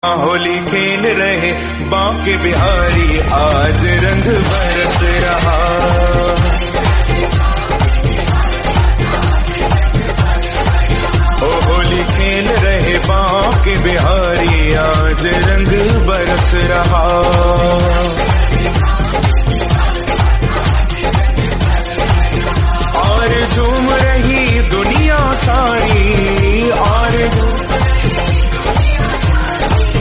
होली खेल रहे बांके बिहारी, आज रंग बरस रहा। ओ होली खेल रहे बांके बिहारी, आज रंग बरस रहा।